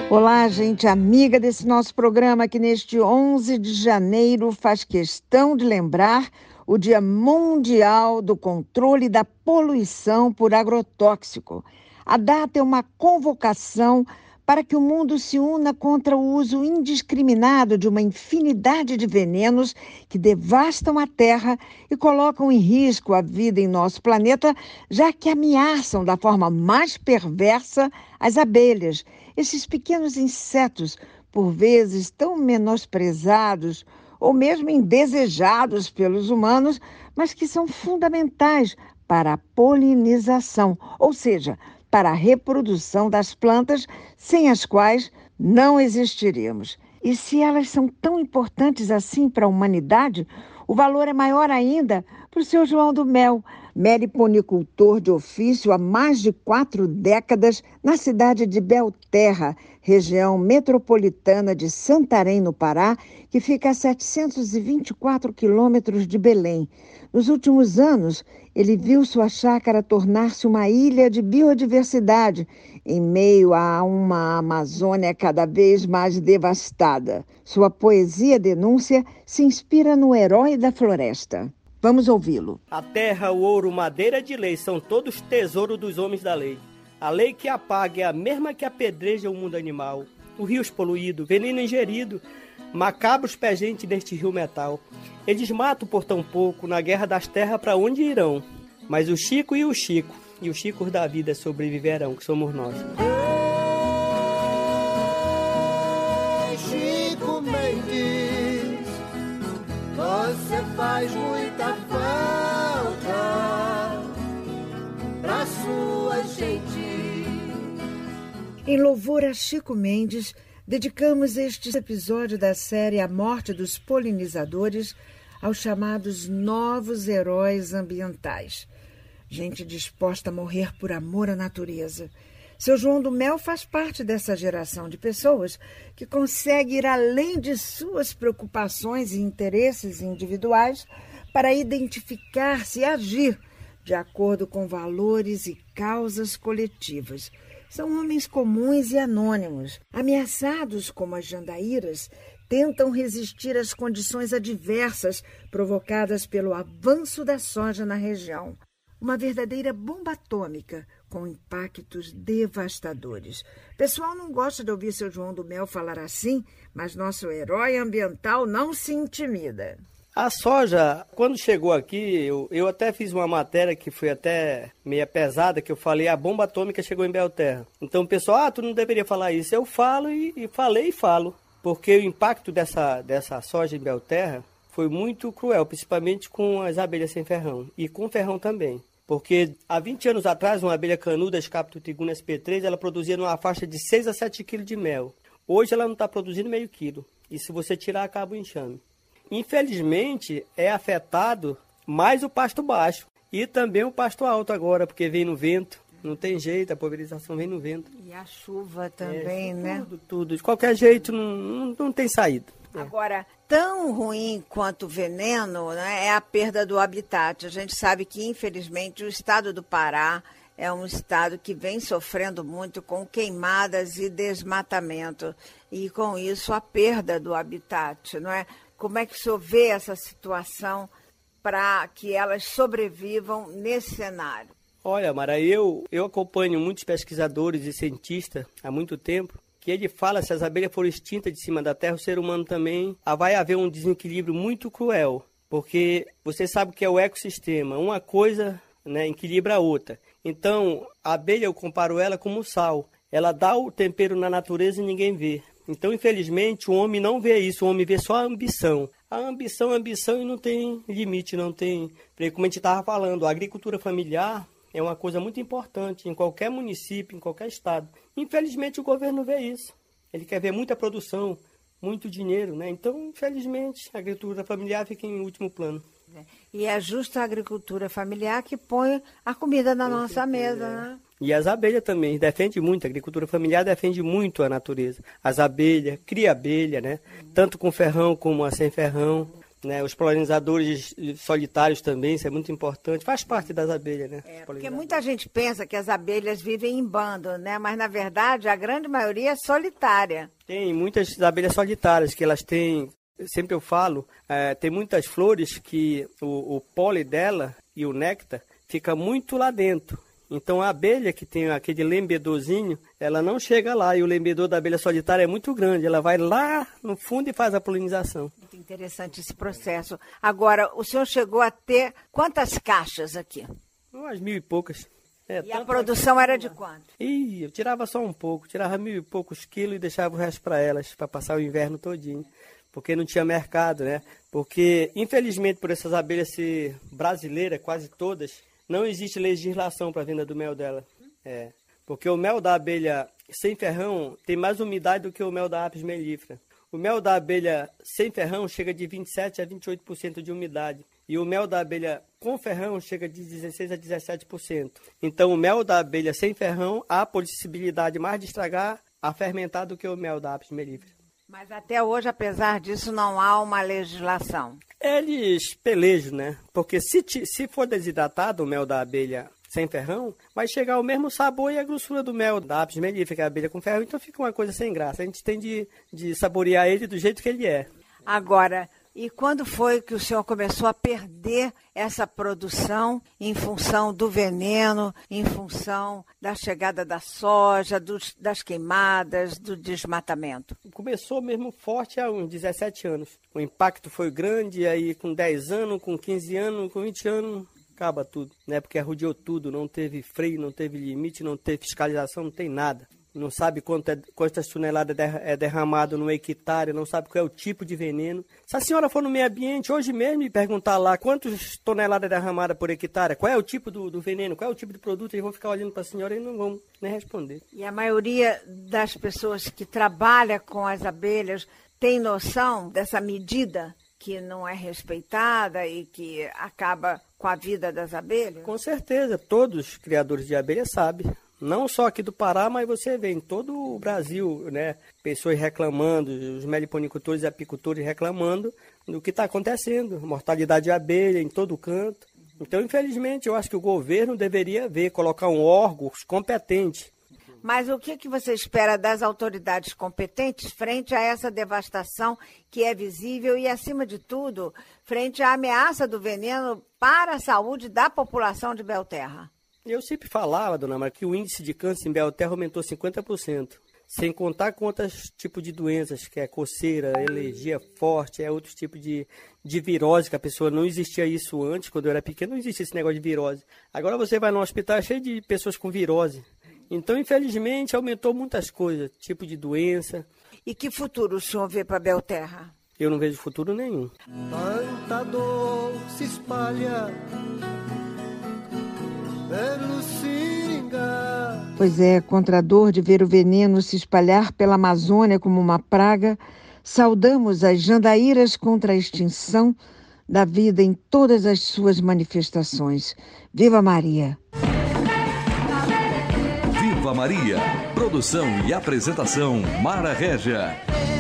Olá, gente amiga desse nosso programa que neste 11 de janeiro faz questão de lembrar o Dia Mundial do Controle da Poluição por Agrotóxico. A data é uma convocação para que o mundo se una contra o uso indiscriminado de uma infinidade de venenos que devastam a Terra e colocam em risco a vida em nosso planeta, já que ameaçam da forma mais perversa as abelhas, esses pequenos insetos, por vezes tão menosprezados ou mesmo indesejados pelos humanos, mas que são fundamentais para a polinização, ou seja, para a reprodução das plantas, sem as quais não existiríamos. E se elas são tão importantes assim para a humanidade, o valor é maior ainda para o seu João do Mel, meliponicultor de ofício há mais de 4 décadas na cidade de Belterra, região metropolitana de Santarém, no Pará, que fica a 724 quilômetros de Belém. Nos últimos anos, ele viu sua chácara tornar-se uma ilha de biodiversidade, em meio a uma Amazônia cada vez mais devastada. Sua poesia denúncia se inspira no herói da floresta. Vamos ouvi-lo. A terra, o ouro, madeira de lei são todos tesouros dos homens da lei. A lei que apaga é a mesma que apedreja o mundo animal. O rio poluído, veneno ingerido, macabros pejentes neste rio metal. Eles matam por tão pouco, na guerra das terras para onde irão. Mas o Chico e os Chicos da vida sobreviverão, que somos nós. Chico Mendes, você faz muita falta pra sua gente. Em louvor a Chico Mendes, dedicamos este episódio da série A Morte dos Polinizadores aos chamados novos heróis ambientais. Gente disposta a morrer por amor à natureza. Seu João do Mel faz parte dessa geração de pessoas que consegue ir além de suas preocupações e interesses individuais para identificar-se e agir de acordo com valores e causas coletivas. São homens comuns e anônimos, ameaçados como as jandaíras, tentam resistir às condições adversas provocadas pelo avanço da soja na região. Uma verdadeira bomba atômica com impactos devastadores. O pessoal não gosta de ouvir seu João do Mel falar assim, mas nosso herói ambiental não se intimida. A soja, quando chegou aqui, eu até fiz uma matéria que foi até meia pesada, que eu falei, a bomba atômica chegou em Belterra. Então o pessoal, tu não deveria falar isso. Eu falo e falo. Porque o impacto dessa soja em Belterra foi muito cruel, principalmente com as abelhas sem ferrão e com ferrão também. Porque há 20 anos atrás, uma abelha canuda, Scapto tiguna sp3, ela produzia numa faixa de 6 a 7 quilos de mel. Hoje ela não está produzindo meio quilo. E se você tirar, acaba o enxame. Infelizmente, é afetado mais o pasto baixo e também o pasto alto agora, porque vem no vento. Não tem jeito, a pulverização vem no vento. E a chuva também, né? Tudo. De qualquer jeito, não tem saída. Agora, tão ruim quanto o veneno, né, é a perda do habitat. A gente sabe que, infelizmente, o estado do Pará é um estado que vem sofrendo muito com queimadas e desmatamento. E, com isso, a perda do habitat, não é? Como é que o senhor vê essa situação para que elas sobrevivam nesse cenário? Olha, Mara, eu acompanho muitos pesquisadores e cientistas há muito tempo, que ele fala, se as abelhas forem extintas de cima da terra, o ser humano também vai haver um desequilíbrio muito cruel, porque você sabe que é o ecossistema, uma coisa, né, equilibra a outra. Então, a abelha, eu comparo ela como o sal, ela dá o tempero na natureza e ninguém vê. Então, infelizmente, o homem não vê isso, o homem vê só a ambição. A ambição e não tem limite, não tem... Como a gente estava falando, a agricultura familiar é uma coisa muito importante em qualquer município, em qualquer estado. Infelizmente, o governo vê isso. Ele quer ver muita produção, muito dinheiro, né? Então, infelizmente, a agricultura familiar fica em último plano. E é justo a agricultura familiar que põe a comida na nossa mesa, né? E as abelhas também defendem muito, a agricultura familiar defende muito a natureza. As abelhas, cria abelha, né? Tanto com ferrão como a sem ferrão. né? Os polinizadores solitários também, isso é muito importante, faz parte das abelhas, né? Porque muita gente pensa que as abelhas vivem em bando, né? Mas, na verdade, a grande maioria é solitária. Tem muitas abelhas solitárias que elas têm, sempre eu falo, tem muitas flores que o pólen dela e o néctar fica muito lá dentro. Então a abelha que tem aquele lembedorzinho, ela não chega lá e o lembedor da abelha solitária é muito grande. Ela vai lá no fundo e faz a polinização. Muito interessante esse processo. Agora, o senhor chegou a ter quantas caixas aqui? Umas 1.000 e poucas. E a produção era de quanto? Eu tirava só um pouco, tirava 1.000 e poucos quilos e deixava o resto para elas, para passar o inverno todinho. Porque não tinha mercado, né? Porque, infelizmente, por essas abelhas ser brasileiras, quase todas, não existe legislação para a venda do mel dela. Porque o mel da abelha sem ferrão tem mais umidade do que o mel da Apis mellifera. O mel da abelha sem ferrão chega de 27% a 28% de umidade. E o mel da abelha com ferrão chega de 16% a 17%. Então, o mel da abelha sem ferrão há a possibilidade mais de estragar a fermentar do que o mel da Apis mellifera. Mas até hoje, apesar disso, não há uma legislação. Eles pelejam, né? Porque se for desidratado o mel da abelha sem ferrão, vai chegar ao mesmo sabor e a grossura do mel da Apis mellifera, que é a abelha com ferrão, então fica uma coisa sem graça. A gente tem de saborear ele do jeito que ele é. Agora, e quando foi que o senhor começou a perder essa produção em função do veneno, em função da chegada da soja, das queimadas, do desmatamento? Começou mesmo forte há uns 17 anos. O impacto foi grande, aí com 10 anos, com 15 anos, com 20 anos, acaba tudo, né? Porque arrodeou tudo, não teve freio, não teve limite, não teve fiscalização, não tem nada. Não sabe quantas toneladas é derramado no hectare, não sabe qual é o tipo de veneno. Se a senhora for no meio ambiente hoje mesmo e perguntar lá quantas toneladas é derramada por hectare, qual é o tipo do veneno, qual é o tipo de produto, eles vão ficar olhando para a senhora e não vão nem responder. E a maioria das pessoas que trabalham com as abelhas tem noção dessa medida que não é respeitada e que acaba com a vida das abelhas? Com certeza, todos os criadores de abelhas sabem. Não só aqui do Pará, mas você vê em todo o Brasil, né? Pessoas reclamando, os meliponicultores e apicultores reclamando do que está acontecendo. Mortalidade de abelha em todo canto. Então, infelizmente, eu acho que o governo deveria colocar um órgão competente. Mas o que você espera das autoridades competentes frente a essa devastação que é visível e, acima de tudo, frente à ameaça do veneno para a saúde da população de Belterra? Eu sempre falava, dona Mara, que o índice de câncer em Belterra aumentou 50%. Sem contar com outros tipos de doenças, que é coceira, alergia forte, outros tipos de virose, que a pessoa não existia isso antes, quando eu era pequeno, não existia esse negócio de virose. Agora você vai no hospital cheio de pessoas com virose. Então, infelizmente, aumentou muitas coisas, tipo de doença. E que futuro o senhor vê para Belterra? Eu não vejo futuro nenhum. Tanta dor se espalha pelo Seringal. Pois é, contra a dor de ver o veneno se espalhar pela Amazônia como uma praga, saudamos as jandaíras contra a extinção da vida em todas as suas manifestações. Viva Maria! Viva Maria! Produção e apresentação Mara Régia.